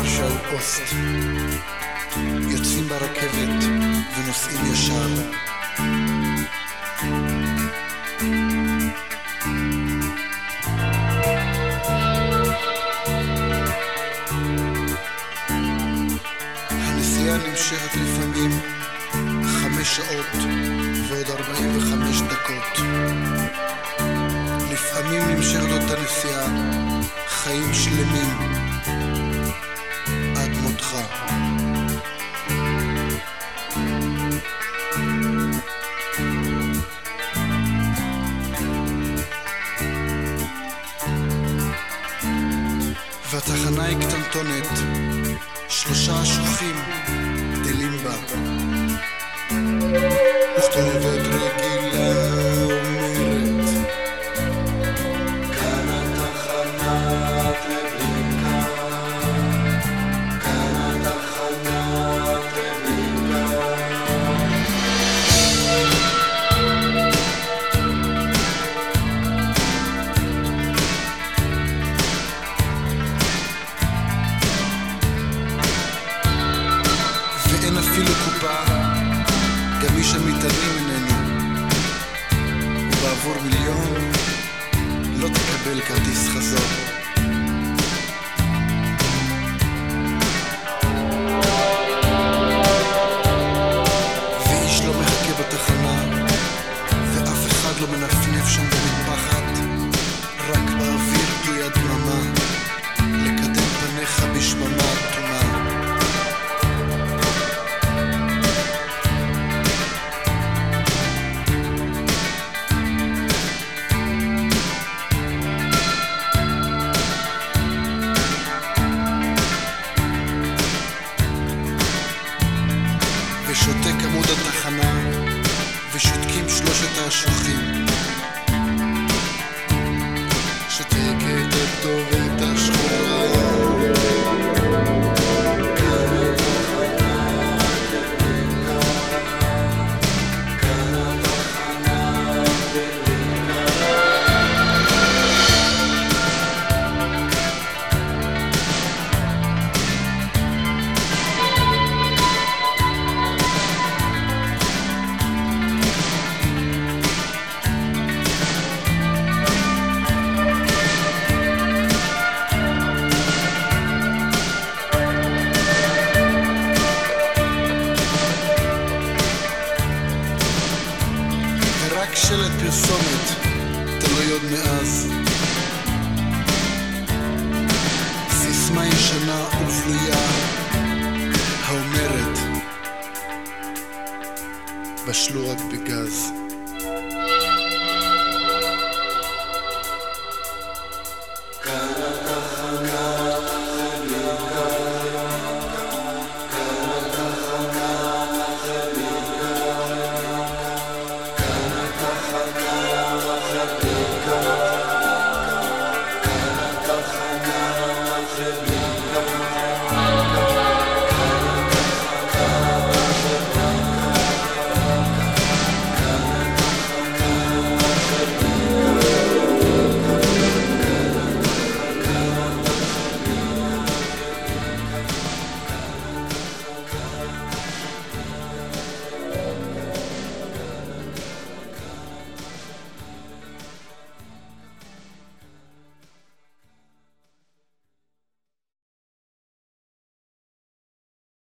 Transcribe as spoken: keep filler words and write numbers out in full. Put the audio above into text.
ורשאו אוסט, יוצאים ברכבת ונוסעים ישר. הנסיעה נמשכת לפעמים חמש שעות ועוד ארבעים וחמש דקות. לפעמים נמשכת אותה נסיעה חיים שלמים עד מותך. והתחנה היא קטנטונת, שלושה אשוחים גדלים בה, וכתובת רגילה אומרת כאן התחנה טרבלינקה, כאן התחנה טרבלינקה. ואין אפילו קופה, גם מי שמתעלמים ממנו, ובעבור מיליון לא תקבל כרטיס חזור. ואיש לא מחכה בתחנה, ואף אחד לא מנפנף שם במטפחת, רק באוויר תלויה דממה, לקדם פניך בשממה אטומה. ושותק עמוד התחנה, ושותקים שלושת האשוחים. שותקת הכתובת השחורה, כאן התחנה טרבלינקה, כאן התחנה טרבלינקה. רק שלט פרסומת תלוי עוד מאז, סיסמה ישנה ובלויה האומרת בשלו רק בגז.